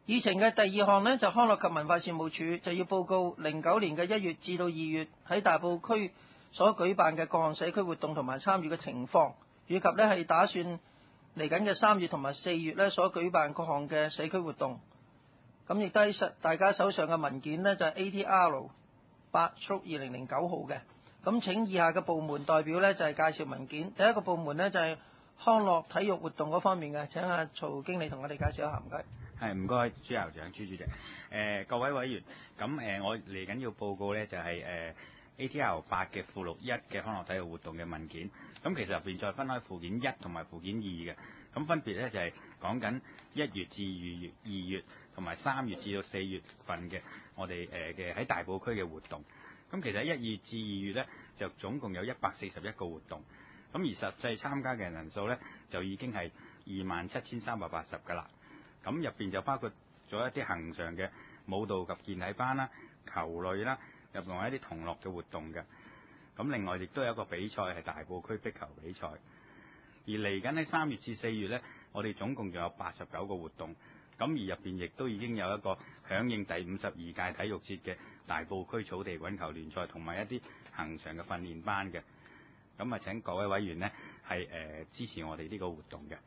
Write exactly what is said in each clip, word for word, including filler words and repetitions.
議程嘅第二項呢，就康樂及文化事務署就要報告零九年嘅一月至到二月喺大埔區所舉辦嘅各項社區活動同埋參與嘅情況，以及呢係打算嚟緊嘅三月同埋四月呢所舉辦各項嘅社區活動。咁亦都喺大家手上嘅文件呢，就係 A T R 八二零零九號嘅。咁請以下嘅部門代表呢，就係介紹文件。第一個部門呢，就係康樂體育活動嗰方面嘅，請阿曹經理同我哋介紹一下，唔該。 係，唔該，朱校長、朱主席。誒、呃、各位委員，咁誒、呃、我嚟緊要報告呢，就係、是、誒、呃、A T R 八嘅附錄一嘅康樂體育活動嘅文件。咁其實入邊再分開附件一同埋附件二嘅。咁分別呢，就係講緊一月至二月、二月同埋三月至到四月份嘅我哋誒嘅喺大埔區嘅活動。咁其實一月至二月呢，就總共有一百四十一個活動。咁而實際參加嘅人數呢，就已經係二萬七千三百八十㗎啦。咁入邊就包括咗一啲恆常嘅舞蹈及健體班啦、球類啦，入埋一啲同樂嘅活動嘅。咁另外亦都有一個比賽係大埔區壁球比賽。而嚟緊喺三月至四月呢，我哋總共仲有八十九個活動。咁而入邊亦都已經有一個響應第五十二屆體育節嘅大埔區草地滾球聯賽，同埋一啲恆常嘅訓練班嘅。咁啊，請各位委員呢係誒、呃、支持我哋呢個活動嘅。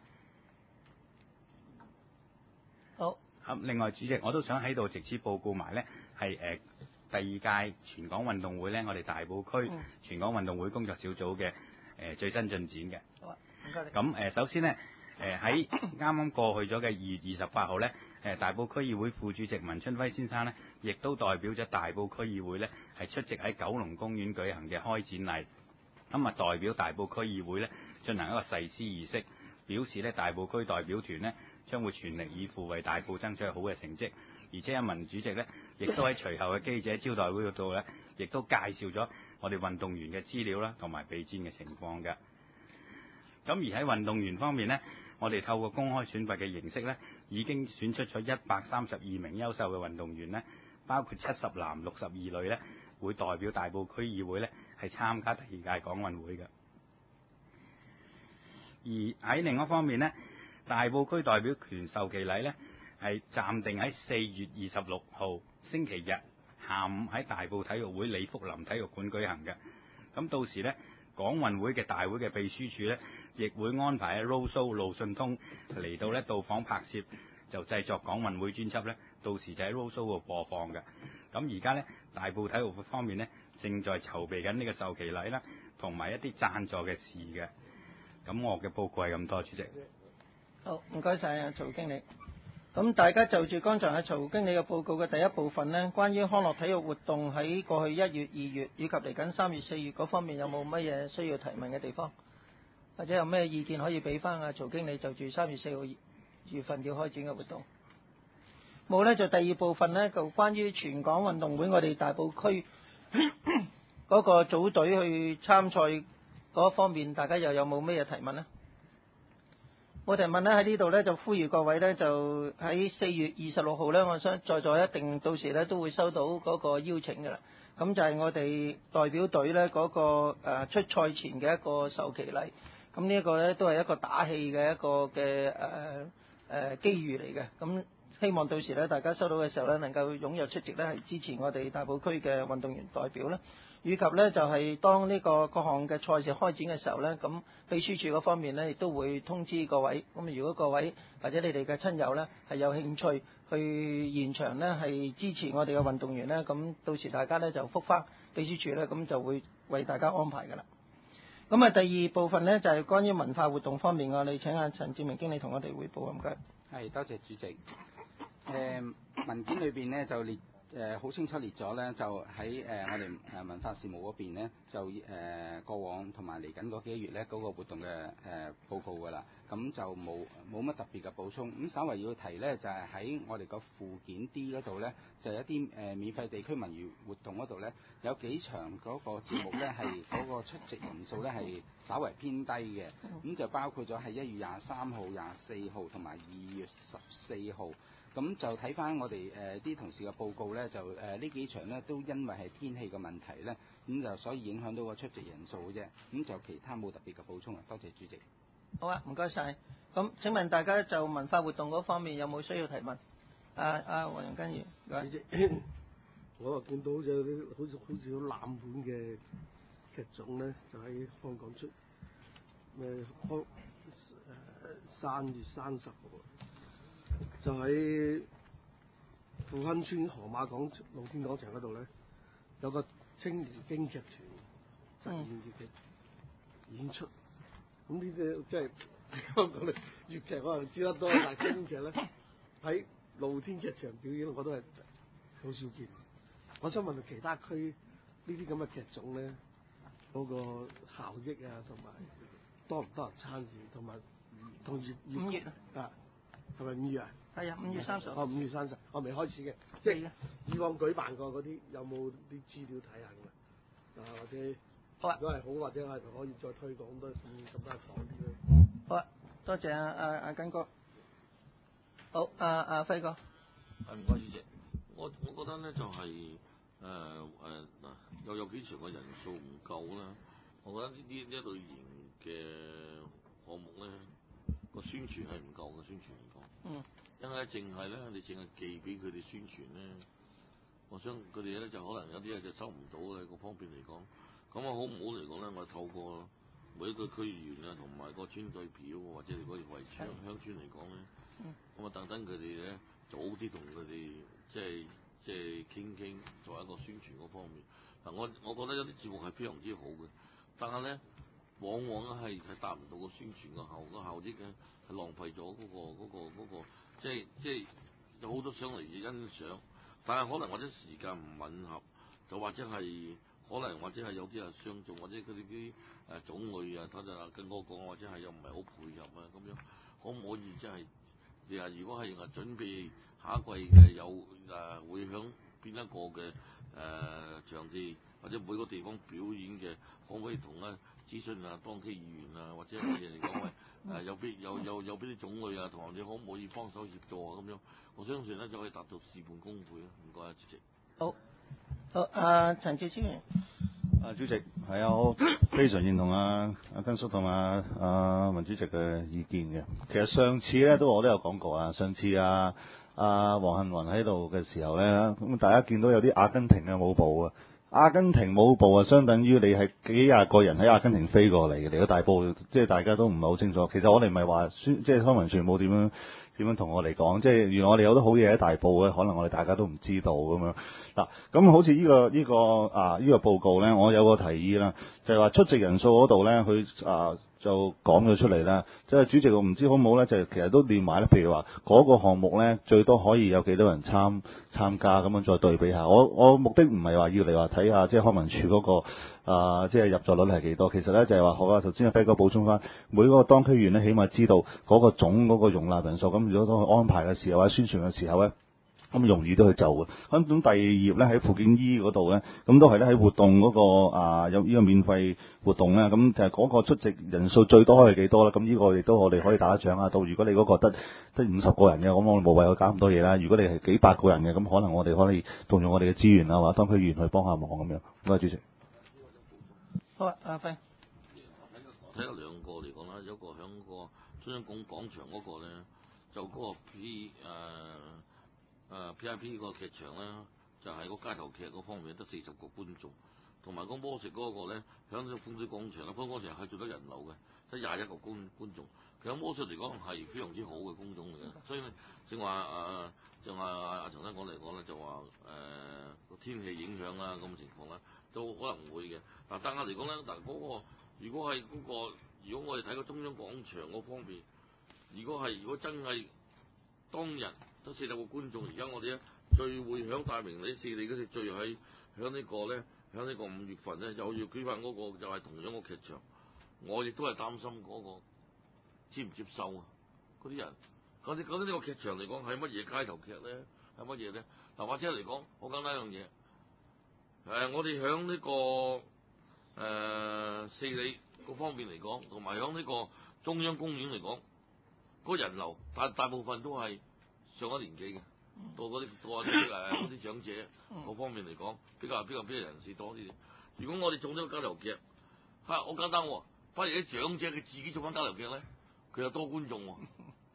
好。 咁另外，主席我都想喺度藉此報告埋呢係誒、呃、第二屆全港運動會呢，我哋大埔區全港運動會工作小組嘅誒、呃、最新進展嘅。 好啊，唔該你。 咁誒、呃，首先呢，誒喺啱啱過去咗嘅二月二十八號呢，誒、呃、大埔區議會副主席文春輝先生呢，亦都代表咗大埔區議會呢，係出席喺九龍公園舉行嘅開展禮。咁啊，代表大埔區議會呢進行一個誓師儀式，表示呢大埔區代表團呢將會全力以赴為大埔爭取好嘅成績。而且阿文主席呢亦都喺隨後嘅記者招待會嗰度呢，亦都介紹咗我哋運動員嘅資料啦，同埋備戰嘅情況嘅。咁而喺運動員方面呢，我哋透過公開選拔嘅形式呢，已經選出咗一百三十二名優秀嘅運動員呢，包括七十男六十二女呢，會代表大埔區議會呢係參加第二屆港運會嘅。而喺另一方面呢，大埔區代表權授旗禮呢係暫定喺四月二十六號星期日下午喺大埔體育會李福林體育館舉行嘅。咁到時呢，港運會嘅大會嘅秘書處呢，亦會安排喺 Roadshow 路訊通嚟到呢到訪拍攝，就製作港運會專輯呢，到時就喺 Roadshow 度播放嘅。咁而家呢，大埔體育會方面呢，正在籌備緊呢個授旗禮啦，同埋一啲贊助嘅事嘅。咁我嘅報告係咁多，主席。 好，唔該晒啊，曹經理。咁大家就住剛才阿曹經理嘅報告嘅第一部分呢，關於康樂體育活動喺過去一月、二月以及嚟緊三月、四月嗰方面有冇乜嘢需要提問嘅地方，或者有咩意見可以俾翻阿曹經理就住三月四號月份要開展嘅活動？冇呢，就第二部分呢，就關於全港運動會我哋大埔區嗰個組隊去參賽嗰方面，大家又有冇咩嘢提問呢？冇提問呢，喺呢度呢，就呼籲各位呢，就喺四月二十六號呢，我相在座一定到時呢都會收到嗰個邀請㗎啦。咁就係我哋代表隊呢嗰個誒出賽前嘅一個授旗禮。咁呢一個呢，都係一個打氣嘅一個嘅誒誒機遇嚟嘅。咁希望到時呢，大家收到嘅時候呢，能夠踴躍出席呢，係支持我哋大埔區嘅運動員代表啦。以及呢，就係、是、當呢個各項嘅賽事開展嘅時候呢，咁秘書處嗰方面呢，亦都會通知各位。咁如果各位或者你哋嘅親友呢，係有興趣去現場呢，係支持我哋嘅運動員呢，咁到時大家呢，就覆返秘書處呢，咁就會為大家安排㗎啦。咁啊，第二部分呢，就係、是、關於文化活動方面，我哋請阿陳志明經理同我哋彙報，唔該。 係，多謝主席。誒、呃、文件裏邊呢，就列。誒好、呃、清楚列咗咧，就喺誒、呃、我哋誒文化事務嗰邊咧，就誒、呃、過往同埋嚟緊嗰幾個月咧嗰、那個活動嘅誒、呃、報告㗎啦。咁就冇冇乜特別嘅補充。咁稍為要提咧，就係、是、喺我哋個附件 D 嗰度咧，就有一啲誒、呃、免費地區文娛活動嗰度咧，有幾場嗰個節目咧係嗰個出席人數咧係稍為偏低嘅。咁就包括咗係一月廿三號、廿四號同埋二月十四號。咁就睇翻我哋誒啲同事嘅報告咧，就誒呢、呃、幾場咧都因為係天氣嘅問題咧，咁就所以影響到個出席人數嘅啫。咁就其他冇特別嘅補充啊。多謝主席。 好啊，唔該晒。咁請問大家就文化活動嗰方面有冇需要提問？ 啊啊，黃仁根議員，唔該主席，我又見到好似有啲好似好似好冷門嘅劇種咧，就喺香港出咩香誒三月三十號，就喺富亨村河馬廣露天廣場嗰度咧，有個青年京劇團實驗粵劇演出。咁呢啲即係香港嘅粵劇可能知得多，但係京劇咧喺露天劇場表演，我都係好少見。我想問其他區呢啲咁嘅劇種咧，嗰、那個效益啊，同埋多唔多人參與，同埋同月五月啊，係咪五月啊？ 係啊，五月三十。 哦，五月三十，我未開始嘅，即係以往舉辦過嗰啲，有冇啲資料睇下㗎？啊，或者好啊， 如果係好，或者係可以再推廣多咁咁多講啲咧。 好啊，多謝啊啊啊根哥。好，啊啊輝哥。 係唔該，主席。我我覺得咧就係誒誒嗱，又有幾場嘅人數唔夠啦。我覺得呢啲呢一類型嘅項目咧，個宣傳係唔夠嘅，宣傳嚟講。 嗯。 因為淨係咧，你淨係寄俾佢哋宣傳咧，我想佢哋咧就可能有啲嘢就收唔到嘅個方面嚟講。咁啊好唔好嚟講咧？我透過每一個區議員啊，同埋個村代表或者嗰啲圍村鄉村嚟講咧，咁啊等等佢哋咧早啲同佢哋即係即係傾傾，作為一個宣傳嗰方面。嗱，我我覺得有啲節目係非常之好嘅，但係咧往往咧係係達唔到個宣傳個效個效益嘅，係浪費咗嗰個嗰個嗰個即係即係有好多上嚟嘅欣賞，但係可能或者時間唔吻合，就或者係可能或者係有啲係相中，或者佢哋啲誒種類啊，睇下跟我講，或者係又唔係好配合啊咁樣，可唔可以即係你話如果係誒準備下一季嘅有誒、呃、會響邊一個嘅誒、呃、場地或者每個地方表演嘅，可唔可以同咧諮詢啊當區議員啊或者乜嘢嚟講喂？誒、呃、有邊有有有邊啲種類啊，同埋你可唔可以幫手協助啊？咁樣，我相信咧就可以達到事半功倍咯。唔該啊，主席。 好，好，阿陳志超員。 啊，主席，係啊，我非常認同啊阿根叔同埋阿文主席嘅意見嘅。其實上次咧都我都有講過啊，上次啊阿黃幸雲喺度嘅時候咧，咁大家見到有啲阿根廷嘅舞步啊。阿根廷舞步啊，相等於你係幾廿個人喺阿根廷飛過嚟嘅，嚟到大埔，即係大家都唔係好清楚。其實我哋唔係話宣，即係康文署冇點樣點樣同我哋講，即係原來我哋有啲好嘢喺大埔嘅，可能我哋大家都唔知道咁樣。嗱，咁好似呢個呢個啊呢個報告咧，我有個提議啦，就係話出席人數嗰度咧，佢啊就講咗出嚟啦。即係主席我唔知好唔好咧，就係其實都列埋咧，譬如話嗰個項目咧，最多可以有幾多人參參加咁樣再對比下。我我目的唔係話要嚟話睇下即係康文署嗰個啊即係入座率係幾多，其實咧就係話好啊。頭先阿輝哥補充翻，每個當區員咧起碼知道嗰個總嗰個容納人數，咁如果當佢安排嘅時候或者宣傳嘅時候咧，咁容易都去做嘅。咁咁第二頁咧喺附件 E 嗰度咧，咁都係咧喺活動嗰、嗰個啊有呢個免費活動咧，咁就係嗰個出席人數最多係幾多啦？咁呢個亦都我哋可以打獎啊到。如果你嗰個得得五十個人嘅，咁我無謂去搞咁多嘢啦。如果你係幾百個人嘅，咁可能我哋可以動用我哋嘅資源啊，或者當區議員去幫下忙咁樣。唔該，主席。 好啊，阿輝。 我睇咗兩個嚟講啦，有一個響個中央廣廣場嗰個咧，就嗰個 P 誒、呃。誒、uh, P I P 個劇場咧，就係、是、個街頭劇嗰方面得四十個觀眾，同埋個魔術嗰個咧，響呢個風水廣場啦，風水廣場係做得人流嘅，得廿一個觀觀眾。其實魔術嚟講係非常之好嘅工種嚟嘅，所以正話誒，正話阿阿陳生講嚟講咧，就話誒個天氣影響啦咁嘅情況啦，都可能會嘅。嗱，單額嚟講咧，嗱嗰個如果係嗰、那個，如果我哋睇個中央廣場嗰方面，如果係如果真係當日得四十個觀眾，而家我哋咧聚會響大明里四里嗰時聚喺響呢個咧，響呢個五月份咧又要舉辦嗰個就係同樣個劇場，我亦都係擔心嗰個接唔接受啊嗰啲人，嗰啲嗰啲呢個劇場嚟講係乜嘢街頭劇咧？係乜嘢咧？嗱，或者嚟講好簡單一樣嘢，誒、呃、我哋響呢個誒、呃、四里嗰方面嚟講，同埋響呢個中央公園嚟講，嗰人流大大部分都係上咗年紀嘅，到嗰啲到啲誒嗰啲長者嗰方面嚟講，比較比較比較人士多啲。如果我哋做咗個街頭劇，嚇好簡單喎，反而啲長者佢自己做翻街頭劇咧，佢又多觀眾喎。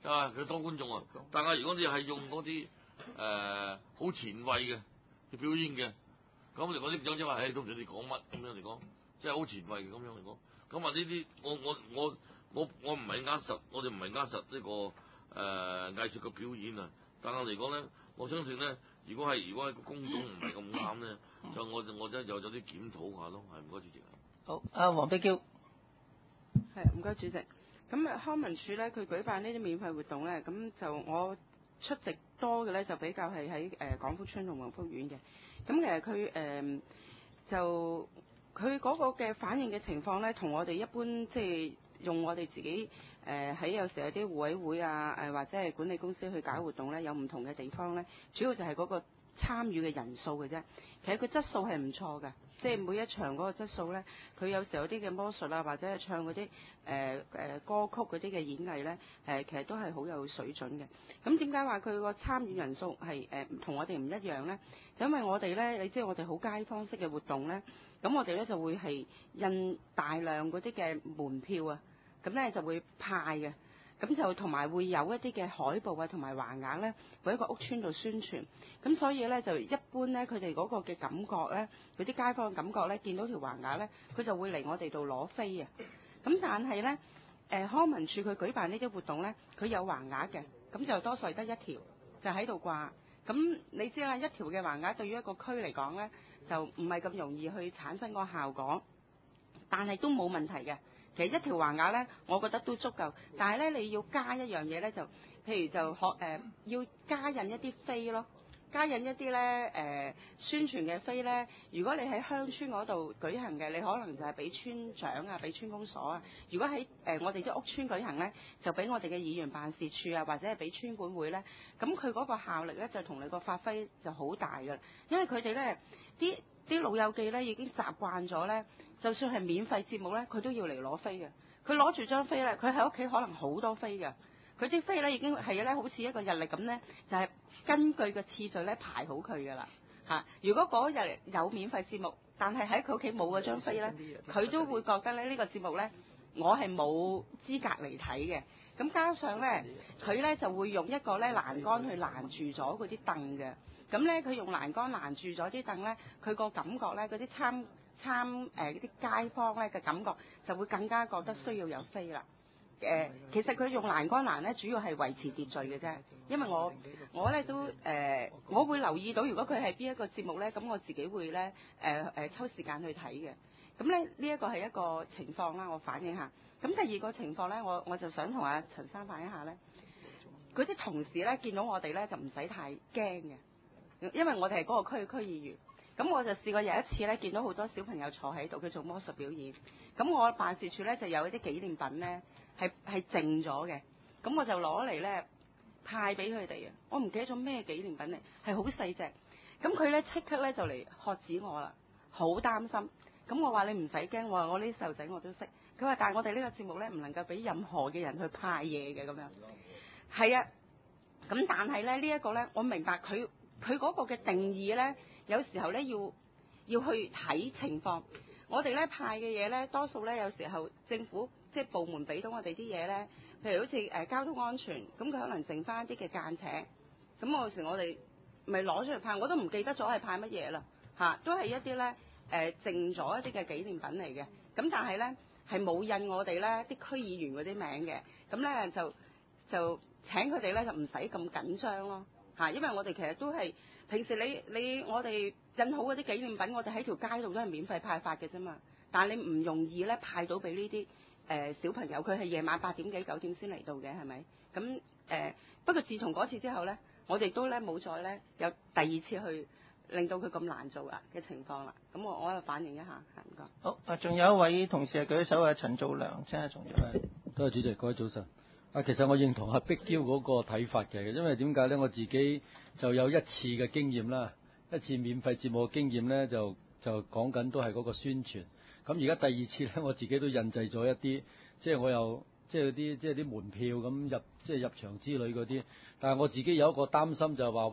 啊，佢當觀眾啊。但係如果你係用嗰啲誒好前衞嘅去表演嘅，咁嚟講啲長者話，誒都唔知你講乜咁樣嚟講，即係好前衞嘅咁樣嚟講。咁啊呢啲我我我我我唔係呃實，我哋唔係呃實呢、這個誒、呃、藝術嘅表演啊。但係嚟講咧，我相信咧，如果係如果係個公眾唔係咁啱咧，就我我真係有咗啲檢討下咯。係唔該主席。 好，阿黃碧嬌。 係唔該主席。咁啊康文署咧，佢舉辦呢啲免費活動咧，咁就我出席多嘅咧，就比較係喺誒廣福村同宏福苑嘅。咁其實佢誒、呃、就佢嗰個嘅反應嘅情況咧，同我哋一般即係用我哋自己誒喺、呃、有時有啲互委會啊誒、呃、或者係管理公司去搞活動咧，有唔同嘅地方咧，主要就係嗰個參與嘅人數嘅啫。其實佢質素係唔錯嘅。即係每一場嗰個質素咧，佢有時候有啲嘅魔術啊，或者係唱嗰啲誒誒歌曲嗰啲嘅演藝咧，誒、呃、其實都係好有水準嘅。咁點解話佢個參與人數係誒同我哋唔一樣咧？就因為我哋咧，你知我哋好街坊式嘅活動咧，咁我哋咧就會係印大量嗰啲嘅門票啊，咁咧就會派嘅。咁就同埋會有一啲嘅海報啊，同埋橫額咧，喺一個屋村度宣傳。咁所以咧就一般咧，佢哋嗰個嘅感覺咧，嗰啲街坊嘅感覺咧，見到條橫額咧，佢就會嚟我哋度攞飛啊。咁但係咧，誒康文署佢舉辦呢啲活動咧，佢有橫額嘅，咁就多數係得一條，就喺度掛。咁你知啦，一條嘅橫額對於一個區嚟講咧，就唔係咁容易去產生個效果，但係都冇問題嘅。其實一條橫額咧，我覺得都足夠。但係咧，你要加一樣嘢咧，就譬如就學誒、呃，要加印一啲飛咯，加印一啲咧誒宣傳嘅飛咧。如果你喺鄉村嗰度舉行嘅，你可能就係俾村長啊，俾村公所啊。如果喺誒、呃、我哋啲屋村舉行咧，就俾我哋嘅議員辦事處啊，或者係俾村管會咧。咁佢嗰個效力咧，就同你個發揮就好大㗎。因為佢哋咧啲啲老友記咧已經習慣咗咧。就算係免費節目咧，佢都要嚟攞飛嘅。佢攞住張飛咧，佢喺屋企可能好多飛嘅。佢啲飛咧已經係咧，好似一個日曆咁咧，就係、是、根據個次序咧排好佢㗎啦嚇。如果嗰日有免費節目，但係喺佢屋企冇嗰張飛咧，佢都會覺得咧呢個節目咧，我係冇資格嚟睇嘅。咁加上咧，佢咧就會用一個咧欄杆去攔住咗嗰啲凳嘅。咁咧佢用欄杆攔住咗啲凳咧，佢個感覺咧嗰啲參參誒嗰啲街坊咧嘅感覺就會更加覺得需要有飛啦。誒、呃，其實佢用欄杆欄咧，主要係維持秩序嘅啫。因為我我咧都誒、呃，我會留意到，如果佢係邊一個節目咧，咁我自己會咧誒誒抽時間去睇嘅。咁咧呢一個係一個情況啦，我反映下。咁第二個情況咧，我我就想同阿陳生反映下咧，嗰啲同事咧見到我哋咧就唔使太驚嘅，因為我哋係嗰個區區議員。咁我就試過有一次咧，見到好多小朋友坐喺度，佢做魔術表演。咁我辦事處咧就有一啲紀念品咧，係係剩咗嘅。咁我就攞嚟咧派俾佢哋啊！我唔記得咗咩紀念品嚟，係好細隻。咁佢咧即刻咧就嚟喝止我啦，好擔心。咁我話你唔使驚，我話我呢啲細路仔我都識。佢話但係我哋呢個節目咧唔能夠俾任何嘅人去派嘢嘅咁樣。係啊，咁但係咧呢一個咧，我明白佢佢嗰個嘅定義咧。有時候咧要要去睇情況，我哋咧派嘅嘢咧，多數咧有時候政府即係部門俾到我哋啲嘢咧，譬如好似誒、呃、交通安全，咁佢可能剩翻啲嘅間尺，咁有時我哋咪攞出嚟派，我都唔記得咗係派乜嘢啦嚇，都係一啲咧誒剩咗一啲嘅紀念品嚟嘅，咁但係咧係冇印我哋咧啲區議員嗰啲名嘅，咁咧就就請佢哋咧就唔使咁緊張咯嚇，因為我哋其實都係。平時你你我哋印好嗰啲紀念品，我哋喺條街度都係免費派發嘅啫嘛。但係你唔容易咧派到俾呢啲誒小朋友，佢係夜晚八點幾九點先嚟到嘅，係咪？咁誒、呃、不過自從嗰次之後咧，我哋都咧冇再咧有第二次去令到佢咁難做啊嘅情況啦。咁我我又反映一下，係唔該。 好啊，仲有一位同事係舉手啊，陳祖良，請阿陳祖良。 多謝主席，各位早晨。啊，其實我認同阿碧嬌嗰個睇法嘅，因為點解咧？我自己就有一次嘅經驗啦，一次免費節目嘅經驗咧，就就講緊都係嗰個宣傳。咁而家第二次咧，我自己都印製咗一啲，即係我又即係啲即係啲門票咁入，即係入場之類嗰啲。但係我自己有一個擔心就係話，喂，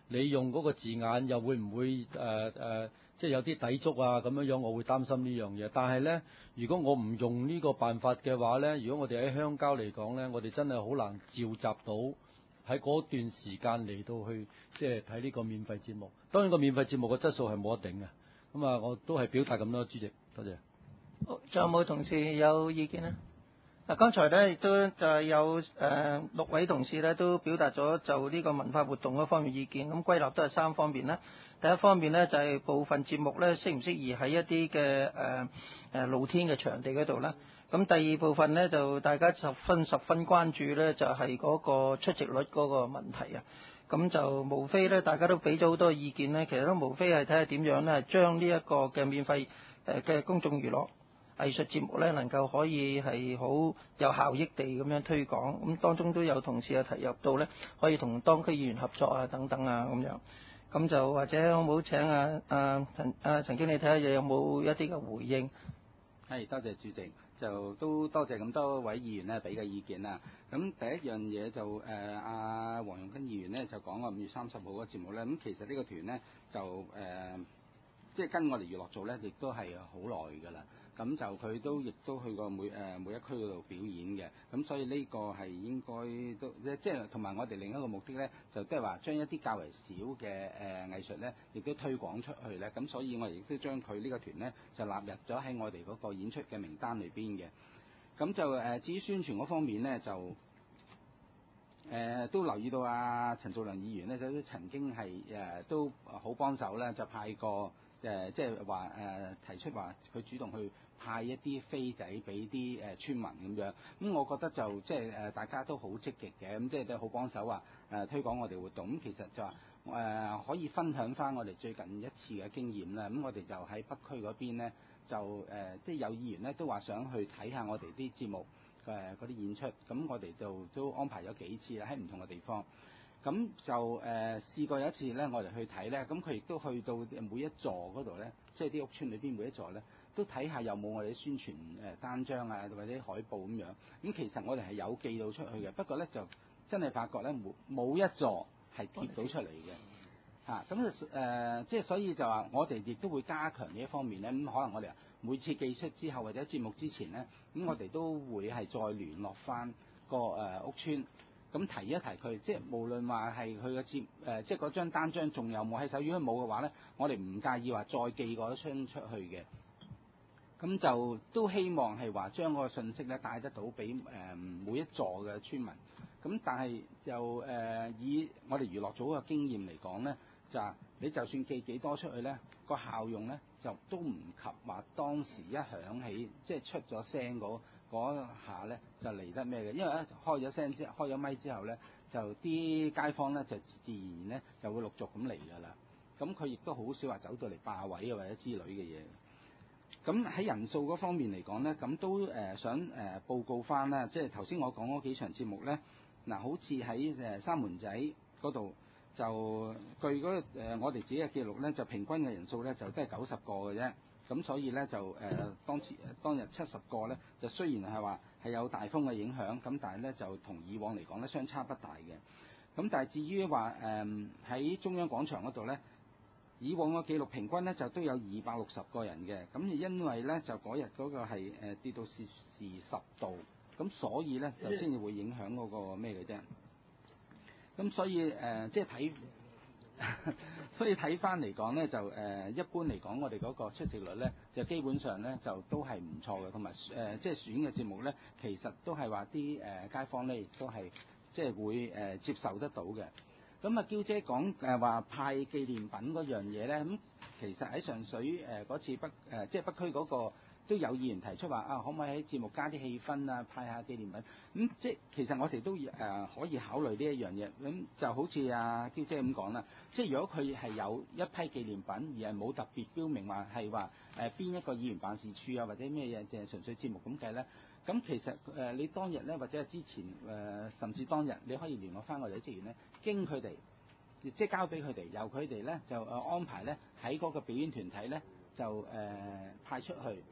你用嗰個字眼又會唔會誒誒、呃呃，即係有啲抵觸啊咁樣樣，我會擔心呢樣嘢。但係咧，如果我唔用呢個辦法嘅話咧，如果我哋喺鄉郊嚟講咧，我哋真係好難召集到喺嗰段時間嚟到去即係睇呢個免費節目。當然個免費節目嘅質素係冇得頂嘅。咁啊，我都係表達咁多，主席，多謝。 好，仲有冇同事有意見呢？嗱，剛才咧亦都就係有誒、呃、六位同事咧都表達咗就呢個文化活動嗰方面意見，咁歸納都係三方面啦。第一方面咧就係、是、部分節目咧適唔適宜喺一啲嘅誒誒露天嘅場地嗰度啦。咁第二部分咧就大家十分十分關注咧就係、是、嗰個出席率嗰個問題啊。咁就無非咧大家都俾咗好多意見咧，其實都無非係睇下點樣咧將呢一個嘅免費誒嘅公眾娛樂藝術節目咧能夠可以係好有效益地咁樣推廣，咁當中都有同事啊提入到咧，可以同當區議員合作啊等等啊咁樣，咁就或者好唔好請啊啊陳啊陳經理睇下有冇一啲嘅回應？ 係，多謝主席，就都多謝咁多位議員咧俾嘅意見啦。咁第一樣嘢就誒阿黃容根議員咧就講個五月三十號嘅節目咧，咁其實呢個團咧就誒、呃、即係跟我哋娛樂組咧，亦都係好耐㗎啦。咁就佢都亦都去過每誒、呃、每一區嗰度表演嘅，咁所以呢個係應該都即係同埋我哋另一個目的咧，就即係話將一啲較為少嘅誒、呃、藝術咧，亦都推廣出去咧。咁所以我哋亦都將佢呢個團咧就納入咗喺我哋嗰個演出嘅名單裏邊嘅。咁就誒、呃、至於宣傳嗰方面咧，就誒、呃、都留意到啊陳造良議員咧，就曾經係誒、呃、都好幫手咧，就派過誒即係話誒提出話佢主動去派一啲飛仔俾啲誒村民咁樣，咁我覺得就即係誒大家都好積極嘅，咁即係都好幫手話誒推廣我哋活動。咁其實就話誒、呃、可以分享翻我哋最近一次嘅經驗啦。咁我哋就喺北區嗰邊咧，就誒即係有議員咧都話想去睇下我哋啲節目誒嗰啲演出，咁我哋就都安排咗幾次啦，喺唔同嘅地方。咁就誒、呃、試過有一次咧，我哋去睇咧，咁佢亦都去到每一座嗰度咧，即係啲屋村裏邊每一座咧，都睇下有冇我哋啲宣傳誒單張啊，或者海報咁樣。咁其實我哋係有寄到出去嘅，不過咧就真係發覺咧冇冇一座係貼到出嚟嘅嚇。咁就誒即係所以就話我哋亦都會加強呢一方面咧。咁可能我哋每次寄出之後或者節目之前咧，咁我哋都會係再聯絡翻個誒屋村。咁提一提佢，即係無論話係佢嘅節誒，即係嗰張單張仲有冇喺手，如果冇嘅話咧，我哋唔介意話再寄嗰張出去嘅。咁就都希望係話將個信息咧帶得到俾誒、呃、每一座嘅村民。咁但係就誒、呃、以我哋娛樂組嘅經驗嚟講咧，就係你就算寄幾多出去咧，個效用咧就都唔及話當時一響起，即係出咗聲嗰。嗰下咧就嚟得咩嘅？因為咧開咗聲之後，開咗咪之後咧，就啲街坊咧就自然咧就會陸續咁嚟㗎啦。咁佢亦都好少話走到嚟霸位啊或者之類嘅嘢。咁喺人數嗰方面嚟講咧，咁都誒、呃、想誒、呃、報告翻啦。即係頭先我講嗰幾場節目咧，嗱、呃、好似喺誒三門仔嗰度，就據嗰、那個呃、我哋自己嘅記錄咧，就平均嘅人數咧就都係九十個嘅啫。咁所以咧就誒、呃、當次當日七十個咧，就雖然係話係有大風嘅影響，咁但係咧就同以往嚟講咧相差不大嘅。咁但係至於話誒喺中央廣場嗰度咧，以往嘅記錄平均咧就都有二百六十個人嘅。咁因為咧就嗰日嗰個係誒、呃、跌到攝氏十度，咁所以咧就先至會影響嗰個咩嘅啫。咁所以誒、呃、即係睇。所以睇翻嚟講咧，就誒、呃、一般嚟講，我哋嗰個出席率咧，就基本上咧就都係唔錯嘅，同埋誒即係選嘅節目咧，其實都係話啲誒街坊咧，亦都係即係會誒、呃、接受得到嘅。咁啊，嬌姐講誒話派紀念品嗰樣嘢咧，咁其實喺上水誒嗰、呃、次北誒、呃、即係北區嗰、嗰個。都有議員提出話啊，可唔可以喺節目加啲氣氛啊，派下紀念品？咁、嗯、即係其實我哋都誒、呃、可以考慮呢一樣嘢。咁、嗯、就好似阿嬌姐咁講啦，即係如果佢係有一批紀念品，而係冇特別標明話係話誒邊一個議員辦事處啊，或者咩嘢，淨係純粹節目咁計咧。咁其實誒、呃、你當日咧，或者係之前誒、呃，甚至當日你可以聯絡翻我哋啲職員咧，經佢哋即係交俾佢哋，由佢哋咧就誒安排咧喺嗰個表演團體咧就誒、呃、派出去。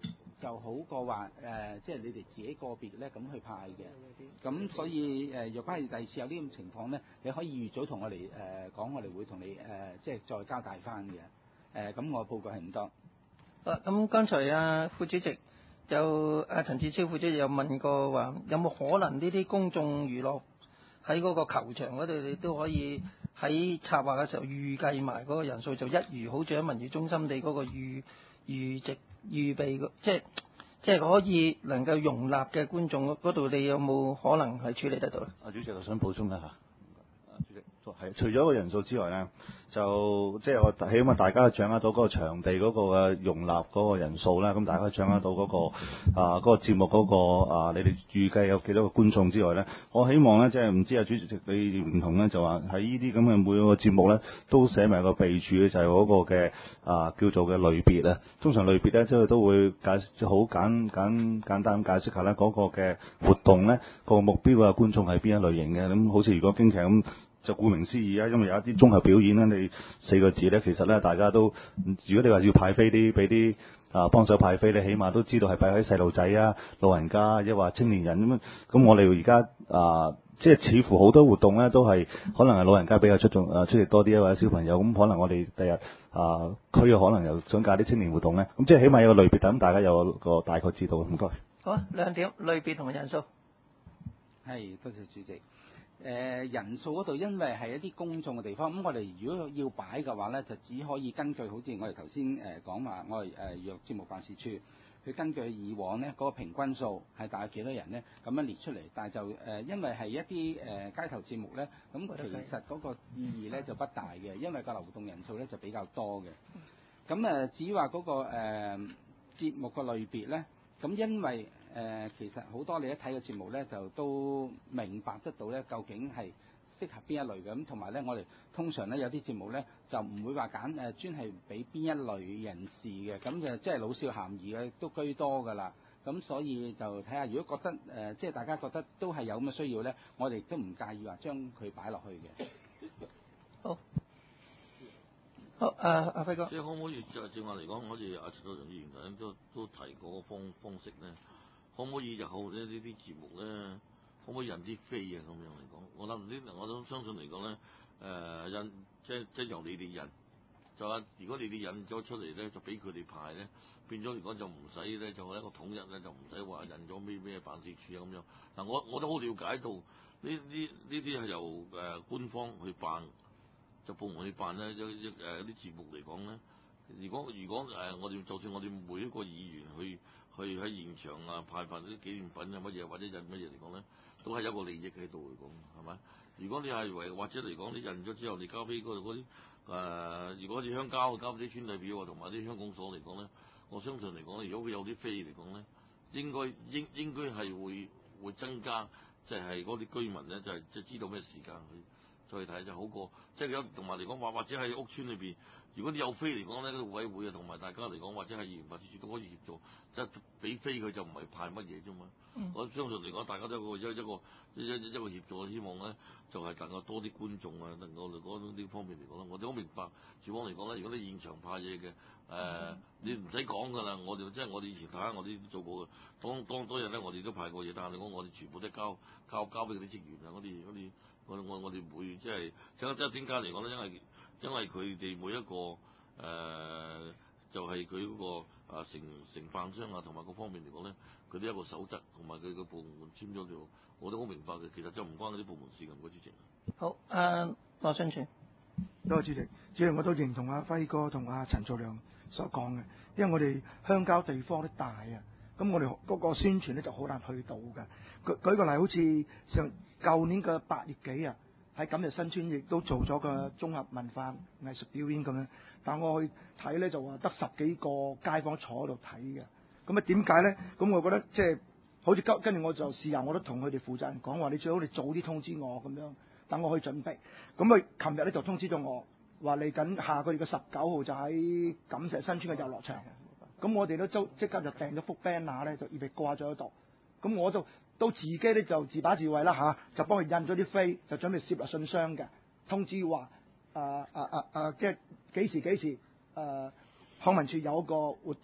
就好過話誒，即係你哋自己個別咧咁去派嘅。咁所以誒，若果係第二次有呢種情況咧，你可以預早同我哋誒講，我哋會同你誒即係再交代翻嘅。誒咁我報告係唔多。 啊，咁剛才啊副主席有啊陳志超副主席有問過話，有冇可能呢啲公眾娛樂喺嗰個球場嗰度，你都可以喺策劃嘅時候預計埋嗰個人數，就一如好似喺文娛中心地嗰個預預值預備個，即係即係可以能夠容納嘅觀眾嗰度，你有冇可能係處理得到咧？ 啊，主席，我想補充一下。啊，主席。係，除咗個人數之外咧，就即係我起碼大家掌握到嗰個場地嗰個嘅容納嗰個人數啦，咁大家掌握到嗰、嗰個啊嗰、嗰個節目嗰、嗰個啊，你哋預計有幾多個觀眾之外咧，我希望咧即係唔知啊主席你唔同咧，就話喺呢啲咁嘅每個節目咧都寫埋個備註咧，就係嗰個嘅啊叫做嘅類別啊。通常類別咧即係都會解釋好簡簡簡單咁解釋下咧嗰個嘅活動咧、嗰個目標啊觀眾係邊一類型嘅。咁好似如果京劇咁。就顧名思義啊，因為有一啲綜合表演咧，你四個字咧，其實咧大家都，如果你話要派飛啲，俾啲啊幫手派飛，你起碼都知道係擺喺細路仔啊、老人家，抑或青年人咁。咁我哋而家啊，即係似乎好多活動咧，都係可能係老人家比較出眾啊，出席多啲啊，或者小朋友咁，可能我哋第日啊區又可能又想搞啲青年活動咧。咁即係起碼有個類別，等大家有個大概知道。唔該。 好啊，兩點類別同埋人數。 係，多謝主席。誒、呃、人數嗰度，因為係一啲公眾嘅地方，咁我哋如果要擺嘅話咧，就只可以根據好似我哋頭先誒講話，我哋誒約節目辦事處，佢根據以往咧嗰、那個平均數係大概幾多人咧，咁樣列出嚟。但係就誒、呃，因為係一啲誒、呃、街頭節目咧，咁其實嗰個意義咧就不大嘅，因為個流動人數咧就比較多嘅。咁誒、呃，至於話嗰、那個誒、呃、節目個類別咧，咁因為誒、呃，其實好多你一睇嘅節目咧，就都明白得到咧，究竟係適合邊一類嘅。咁同埋咧，我哋通常咧有啲節目咧，就唔會話揀誒專係俾邊一類人士嘅，咁就即係老少咸宜嘅都居多㗎啦。咁所以就睇下，如果覺得誒、呃，即係大家覺得都係有咁嘅需要咧，我哋都唔介意話將佢擺落去嘅。 好，好，誒、啊，阿輝哥， 即係可唔可以就正話嚟講，好似阿陳道常議員咁都都提過個方方式咧？可唔可以日後咧呢啲節目咧，可唔可以印啲飛啊？咁樣嚟講，我諗呢，我都相信嚟講咧，誒、呃、印即係即係由你哋印，就話如果你哋印咗出嚟咧，就俾佢哋派咧，變咗如果就唔使咧，就係一個統一咧，就唔使話印咗咩咩辦事處啊咁樣。嗱，我我都好了解到呢呢呢啲係由誒、呃、官方去辦，就部門去辦咧，一一誒啲節目嚟講咧，如果如果誒、呃、我哋就算我哋每一個議員去。去喺現場啊派發啲紀念品啊乜嘢或者印乜嘢嚟講咧，都係有個利益喺度嚟講，係咪？如果你係為或者嚟講，你印咗之後，你交俾嗰度嗰啲誒，如果啲鄉郊交俾啲村代表同埋啲鄉公所嚟講咧，我相信嚟講咧，如果佢有啲飛嚟講咧，應該應應該係會會增加，即係嗰啲居民咧就係即係知道咩時間去再睇就好過，即係有同埋嚟講話或者喺屋村裏邊。如果你有飛嚟講咧，嗰個委會啊，同埋大家嚟講，或者係議員辦事處都可以協助，即係俾飛佢就唔係派乜嘢啫嘛。嗯、我相信嚟講，大家都有一個一個一一一個協助，希望咧就係、是、能夠多啲觀眾啊，能夠嚟講呢方面嚟講咧，我哋好明白。主方嚟講咧，如果你現場派嘢嘅，誒、呃嗯、你唔使講㗎啦，我哋即係我哋以前睇下我哋都做過嘅。當當當日咧，我哋都派過嘢，但係你講我哋全部都交交交俾嗰啲職員啊，嗰啲嗰啲我我我哋唔會即係即係點解嚟講咧？因為因為佢哋每一個誒、呃、就係佢嗰個啊承承辦商啊，同埋各方面嚟講咧，佢都一個守則，同埋佢個部門簽咗條，我都好明白嘅。其實就唔關嗰啲部門事咁，嗰主席。 好，誒羅信全， 多謝主席。主席我都認同阿輝哥同阿陳祖良所講嘅，因為我哋鄉郊地方都大啊，咁我哋嗰個宣傳咧就好難去到嘅。舉舉個例，好似上舊年嘅八月幾啊。喺錦日新村亦都做咗個綜合文化藝術表演咁樣，但我去睇咧就話得十幾個街坊坐喺度睇嘅，咁啊點解咧？咁我覺得即係好似跟跟住我就試下，我都同佢哋負責人講話，你最好你早啲通知我咁樣，等我去準備。咁佢琴日咧就通知咗我，話嚟緊下個月嘅十九號就喺錦石新村嘅遊樂場，咁我哋都即即刻就訂咗幅 banner 咧，就預備掛咗喺度。咁我就到自己咧就自把自為啦嚇，就幫佢印咗啲飛，就準備攝入信箱嘅，通知話誒誒誒誒，即係幾時幾時誒、呃、康文署有一個活動，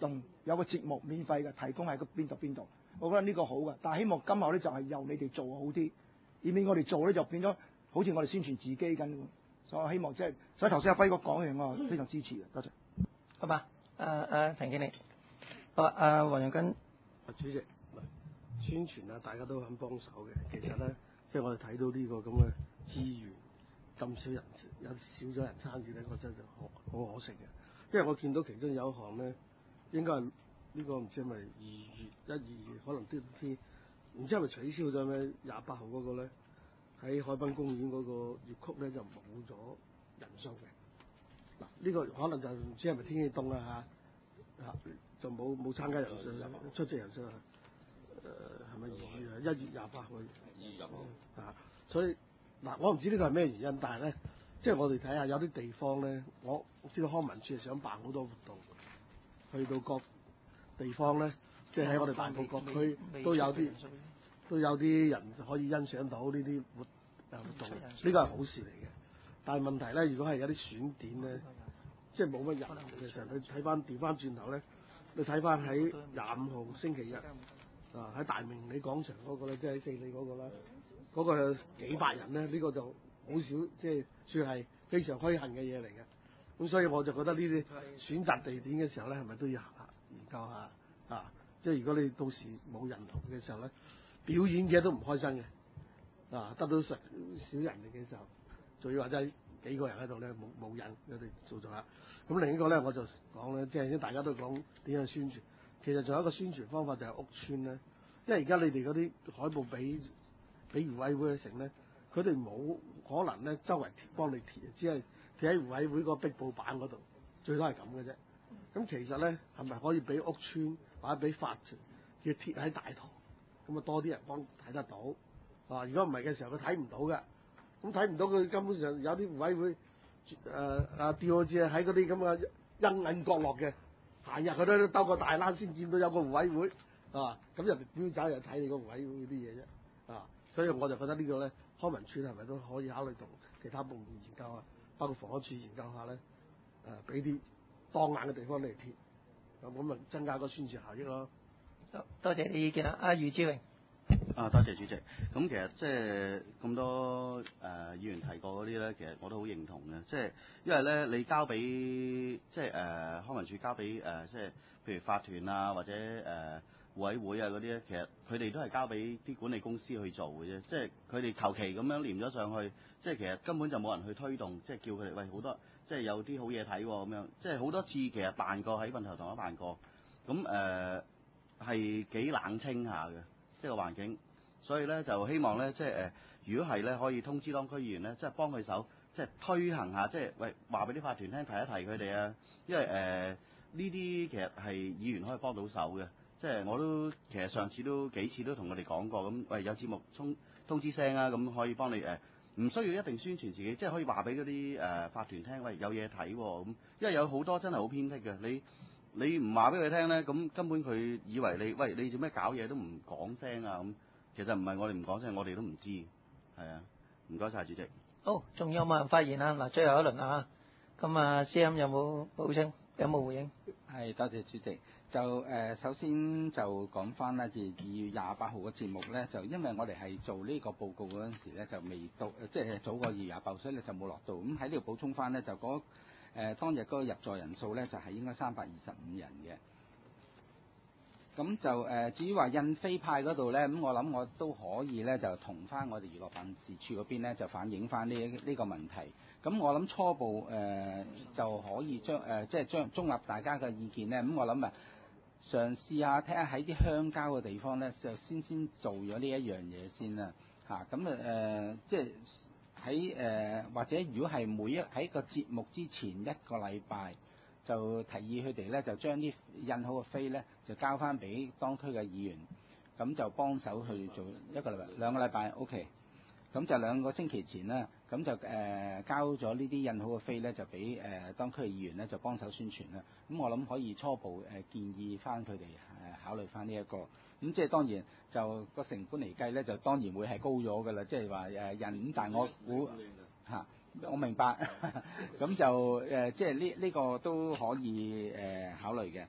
有個節目免費嘅提供喺個邊度邊度，我覺得呢個好嘅。但係希望今後咧就係由你哋做好啲，以免我哋做咧就變咗好似我哋宣傳自己咁。所以我希望即係，所以頭先阿輝哥講嘅我非常支持嘅，多謝。 好嘛，誒誒陳經理，好啊，阿黃陽根。 主席，宣傳啊，大家都肯幫手嘅。其實咧，即係我哋睇到呢個咁嘅資源咁少人，有少咗人參與咧，我真係好好可惜嘅。因為我見到其中有一項咧，應該係呢個唔知係咪二月一二月，可能啲啲唔知係咪取消咗咩廿八號嗰個咧，喺海濱公園嗰個粵曲咧就冇咗人數嘅。嗱，呢個可能就唔知係咪天氣凍啊嚇嚇，就冇冇參加人數出席人數啊。誒係咪二月啊？一月廿八號。二月廿號。啊，所以嗱，我唔知呢個係咩原因，但係咧，即係我哋睇下有啲地方咧，我知道康文署係想辦好多活動，去到各地方咧，即係喺我哋大埔各區都有啲都有啲人可以欣賞到呢啲活誒活動，呢個係好事嚟嘅。但係問題咧，如果係有啲選點咧，即係冇乜人嘅時候，你睇翻調翻轉頭咧，你睇翻喺廿五號星期日。啊！喺大明理廣場嗰個咧，即係喺四里嗰個啦，嗰、嗰個有幾百人咧，呢、呢個就好少，即係算係非常虛恨嘅嘢嚟嘅。咁所以我就覺得呢啲選擇地點嘅時候咧，係咪都要研究下啊？即係如果你到時冇人同嘅時候咧，表演嘅都唔開心嘅啊！得到少少人嚟嘅時候，仲要或者幾個人喺度咧，冇冇人佢哋做咗下。咁另一個咧，我就講咧，即係大家都講點樣宣傳。其實仲有一個宣傳方法就係屋邨咧，因為而家你哋嗰啲海報俾俾漁委會去成咧，佢哋冇可能咧周圍幫你貼，只係貼喺漁委會個壁布板嗰度，最多係咁嘅啫。咁其實咧係咪可以俾屋邨或者俾法團叫貼喺大堂，咁啊多啲人幫睇得到啊？如果唔係嘅時候佢睇唔到嘅，咁睇唔到佢根本上有啲漁委會誒啊吊好似喺嗰啲咁嘅陰暗角落嘅。行入去都兜個大欄先見到有個湖委會，啊，咁人哋標走又睇你個湖委會啲嘢啫，啊，所以我就覺得個呢個咧，康文署係咪都可以考慮同其他部門研究下，包括房屋署研究下咧，誒俾啲當眼嘅地方嚟貼，咁咁咪增加個宣傳效益咯。 多謝你意見啦，阿余志榮。 啊，多謝主席。咁其實即係咁多誒、呃、議員提過嗰啲咧，其實我都好認同嘅。即係因為咧，你交俾即係誒、呃、康文署交俾誒、呃、即係譬如法團啊，或者誒、呃、委會啊嗰啲咧，其實佢哋都係交俾啲管理公司去做嘅啫。即係佢哋求其咁樣黏咗上去，即係其實根本就冇人去推動，即係叫佢哋喂好多，即係有啲好嘢睇喎咁樣。即係好多次其實辦過喺運頭塘都辦過，咁誒係幾冷清下嘅，即係個環境。所以咧就希望咧，即係誒，如果係咧，可以通知當區議員咧，即係幫佢手，即係推行下，即係喂話俾啲法團聽，提一提佢哋啊。因為誒呢啲其實係議員可以幫到手嘅，即係我都其實上次都幾次都同佢哋講過，咁喂有節目通通知聲啊，咁可以幫你誒，唔需要一定宣傳自己，即係可以話俾嗰啲誒法團聽，喂有嘢睇喎咁。因為有好多真係好偏僻嘅，你你唔話俾佢聽咧，咁根本佢以為你喂你做咩搞嘢都唔講聲啊咁。其實唔係我哋唔講聲，我哋都唔知，係啊，唔該晒主席。 好，仲有冇人發言啊？嗱，最後一輪啊，咁啊 ，C M 有冇補充？有冇回應？ 係，多謝主席。就誒、呃，首先就講翻啦，就二月廿八號嘅節目咧，就因為我哋係做呢個報告嗰陣時咧，就未到，即係早過二月廿八號，所以咧就冇落到。咁喺呢度補充翻咧，就嗰、那、誒、個呃、當日嗰個入座人數咧，就係、是、應該三百二十五人嘅。咁就誒、呃，至於話印飛派嗰度咧，咁我諗我都可以咧，就同翻我哋娛樂辦事處嗰邊咧，就反映翻呢呢個問題。咁我諗初步誒、呃、就可以將誒、呃、即係將綜合大家嘅意見咧，咁我諗啊，嘗試下睇下喺啲鄉郊嘅地方咧，就先先做咗呢一樣嘢先啦嚇。咁啊誒，即係喺誒或者如果係每一喺個節目之前一個禮拜，就提議佢哋咧就將啲印好嘅飛咧就交翻俾當區嘅議員，咁就幫手去做一個禮拜兩個禮拜 OK，咁就兩個星期前啦，咁就誒、呃、交咗呢啲印好嘅飛咧就俾誒、呃、當區嘅議員咧就幫手宣傳啦。咁我諗可以初步誒、呃、建議翻佢哋誒考慮翻呢一個，咁即係當然就個成本嚟計咧就當然會係高咗㗎啦，即係話誒印，咁但係我估嚇。啊我明白，咁就誒、呃，即係呢呢個都可以誒、呃、考慮嘅。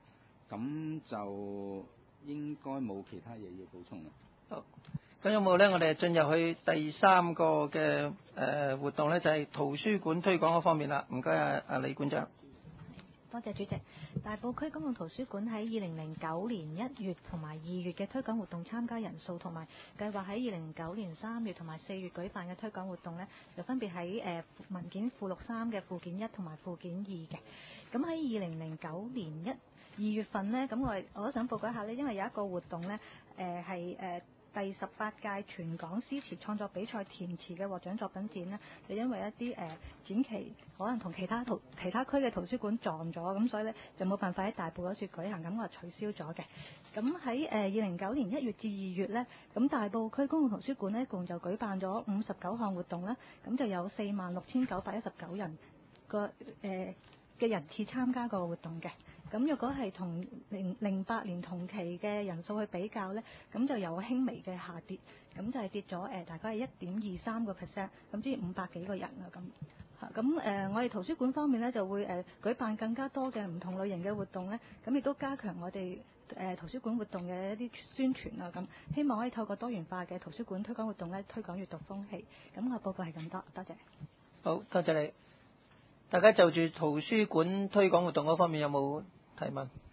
咁就應該冇其他嘢要補充啦。 好，咁有冇咧？我哋進入去第三個嘅誒、呃、活動咧，就係、是、圖書館推廣嗰方面啦。唔該啊，阿李館長。 多謝主席。大埔區公共圖書館喺二零零九年一月同埋二月嘅推廣活動參加人數，同埋計劃喺二零零九年三月同埋四月舉辦嘅推廣活動呢，就分別喺誒文件附錄三嘅附件一同埋附件二嘅。咁喺二零零九年一二月份呢，咁我我都想報告一下呢，因為有一個活動呢，誒係誒第十八屆全港詩詞創作比賽填詞嘅獲獎作品展呢，就因為一啲誒、呃、展期可能同其他圖其他區嘅圖書館撞咗，咁所以呢就冇辦法喺大埔嗰處舉行，咁我取消咗嘅。咁喺誒二零零九年一月至二月呢，咁大埔區公共圖書館呢，共就舉辦咗五十九項活動啦，咁就有四萬六千九百一十九人個誒嘅人次參加個活動嘅。咁如果係同零零八年同期嘅人數去比較呢，咁就有輕微嘅下跌，咁就係跌咗誒、呃、大概係一點二三個 percent，咁即係五百幾個人啊咁。嚇咁誒，我哋圖書館方面呢，就會誒、呃、舉辦更加多嘅唔同類型嘅活動呢，咁亦都加強我哋誒、呃、圖書館活動嘅一啲宣傳啊咁，希望可以透過多元化嘅圖書館推廣活動呢，推廣閱讀風氣。咁我報告係咁多，多謝。 好，多謝你。大家就住圖書館推廣活動嗰方面有冇提問？